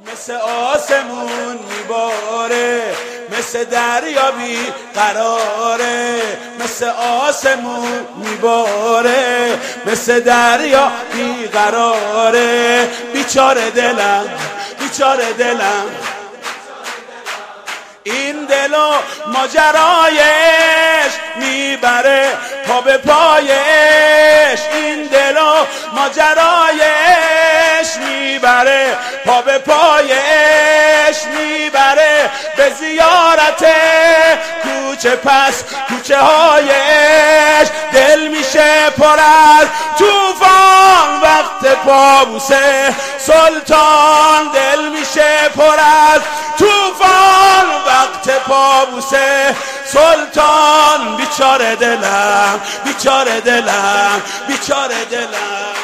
مثل آسمون میباره، مثل دریا بی قراره، مثل آسمون میباره، مثل دریا بی قراره. بیچاره دلم، بیچاره دلم، این دل و ماجرایش میبره پا به پایش، این دل و ماجرایش میبره پا به پایش، میبره به زیارت کوچه پس کوچه هایش. دل میشه پر از طوفان وقت پابوسه سلطان، دل میشه پر از طوفان وقت پابوسه سلطان. بیچاره دلم، بیچاره دلم، بیچاره دلم،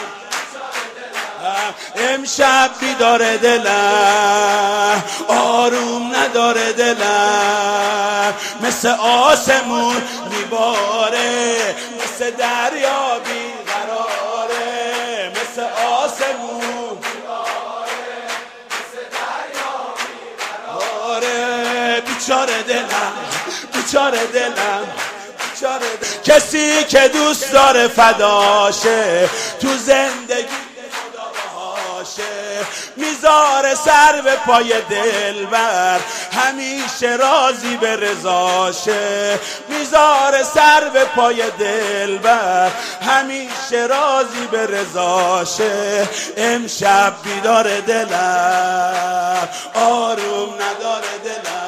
امشب بیداره دلم، آروم نداره دلم، مثل آسمون میباره، مثل دریا بیقراره، مثل آسمون میباره، مثل دریا بیقراره. بیچاره دلم، بیچاره دلم، بیچاره دلم. کسی که دوست داره فداشه تو زندگی میذاره سر به پای دلبر، همیشه راضی به رضاشه، میذاره سر به پای دلبر، همیشه راضی به رضاشه. امشب بیدار دلم، آروم نداره دلم،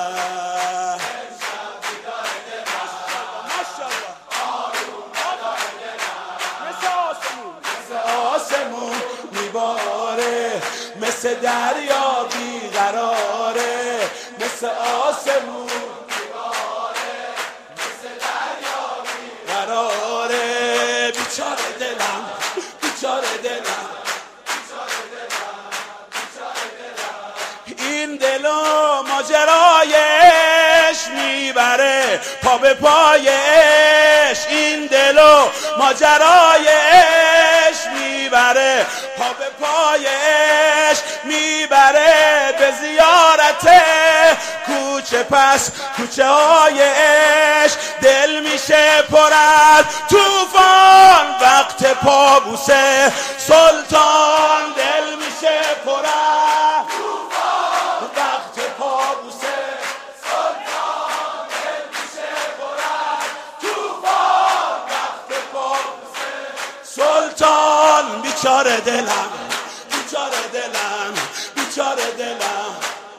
مثل دریا بیقراره، مثل آسمون میباره، مثل دریا بیقراره. بیچاره دلم، بیچاره دلم، بیچاره دلم، بیچاره دلم، این دل و ماجرایش میبره پا به پایش، این دل و ماجرایش میبره پا به پایش، میبره به زیارت کوچه پس کوچه هایش. دل میشه پر از طوفان وقت پابوسه سلطان، دل میشه پر از طوفان وقت پابوسه سلطان، دل میشه پر از طوفان وقت پابوسه سلطان. بیچاره دلم، بیچاره دلم، بیچاره دلم،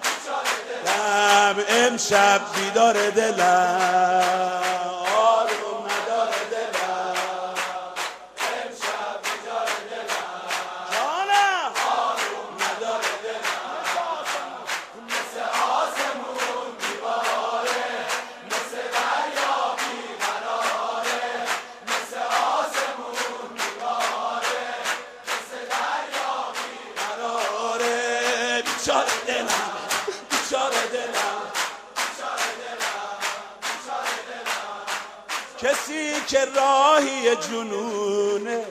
امشب بیدار دلم، آروم نداره دلم، امشب بیدار دلم، جانم آروم نداره دلم، مثل آسمون میباره، مثل دریا بیقراره، مثل آسمون میباره، مثل دریا بیقراره. بیچاره دلم، بیچاره دلم، بیچاره دلم، بیچاره دلم. کسی که راهی جنونه،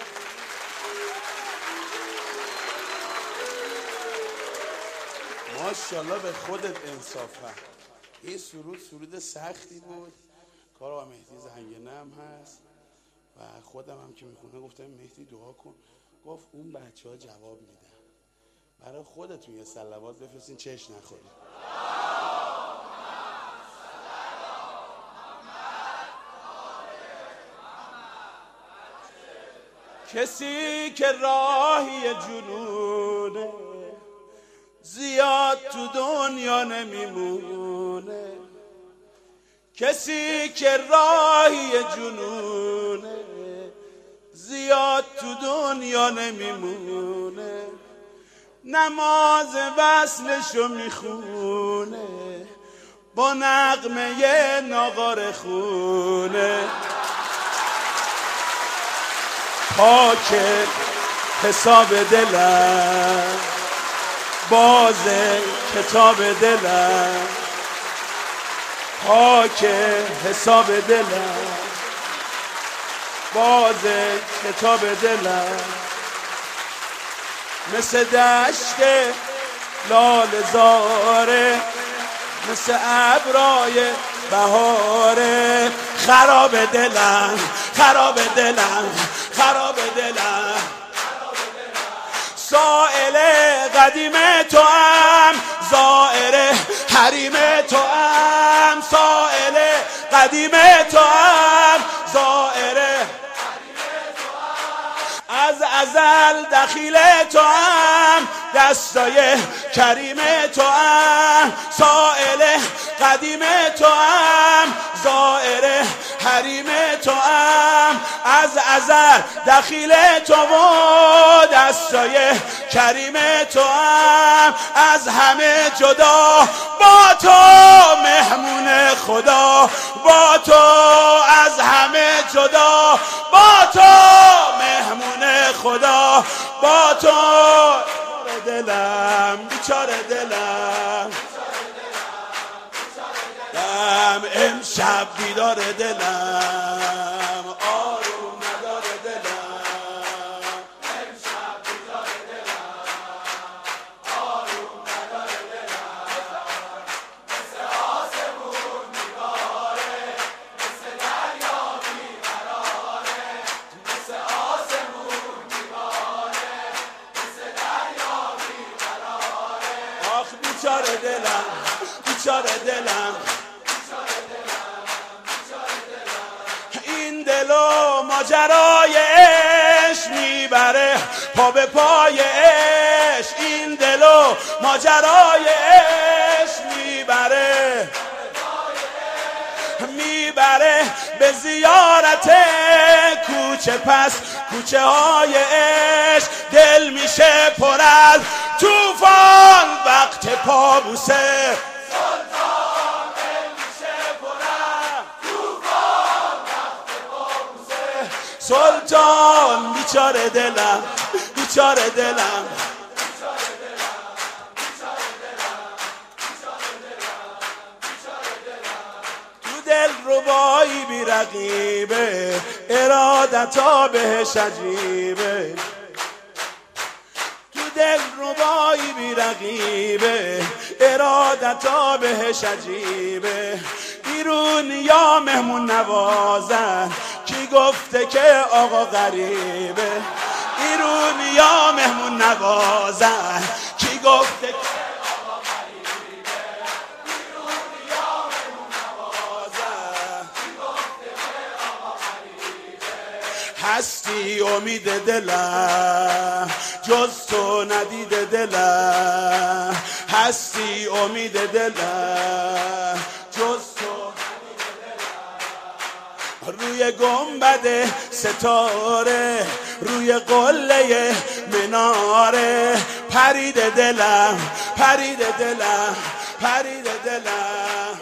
ماشاءالله به خودت انصافا. این سرود سختی بود، کار آقا مهدی زنگنه هم هست و خودم هم که میخونه گفتم مهدی دعا کن، گفت اون بچه ها جواب میدن. برای خودتون یه صلوات بفرستین چش نخورید. کسی که راهی جنونه، زیاد تو دنیا نمیمونه، کسی که راهی جنونه، زیاد تو دنیا نمیمونه، نماز وصلشو میخونه، با نغمه ناقار خونه. پاک حساب دلم، باز کتاب دلم، پاک حساب دلم، باز کتاب دلم. مثل دشت لاله زاره مثل ابرای بهاره. خراب دلم خراب دلم خراب دلم سائل قدیم تو هم زائر حریم تو هم سائل قدیم تو هم زائر از ازل دخیل تو هم دستای کریم تو هم سائل قدیم تو هم زائر حریم تو هم از ازل دخیل تو و دستای کریم تو هم از همه جدا با تو مهمون خدا با تو از همه جدا با تو مهمون خدا با تو دلم بیچاره دلم امشب بیدار دلم آروم نداره دلم امشب بیدار دلم آروم نداره دلم مثل آسمون میباره مثل دریا بیقراره مثل آسمون میباره مثل دریا بیقراره آخ بیچاره دلم بیچاره دلم این دل و ماجرای عشق میبره پا به پای عشق این دل و ماجرای عشق میبره میبره به زیارت کوچه پس کوچه های عشق دل میشه پر از طوفان وقت پابوسه سلطان بیچاره دلم بیچاره دلم تو دل ربایی بی رقیبه ارادتا بهش عجیبه تو دل ربایی بی رقیبه ارادتا بهش عجیبه بیرون یا مهمون نوازن کی گفته که آقا غریبه ایرون یا مهمون نوازن کی گفته که آقا غریبه ایرون یا مهمون نوازن کی گفته که آقا غریبه هستی امید دلم جز تو ندید دلم هستی امید دلم جز تو روی گنبد ستاره روی قله مناره پرید دلم پرید دلم پرید دلم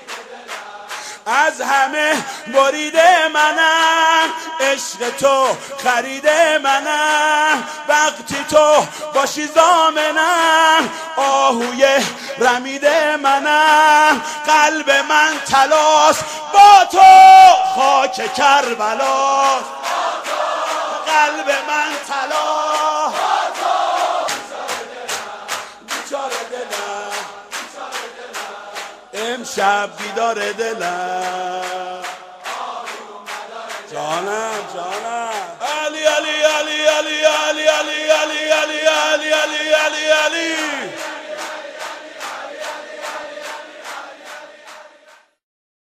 از همه بریده منم عشق تو خریده منم وقتی تو باشی ضامنم آهوی رمیده منم قلب من طلاست با تو خاک کربلاست قلب من طلا بیچاره دلم امشب بیدار دلم جانم جانم علی علی علی علی علی علی علی علی علی علی علی علی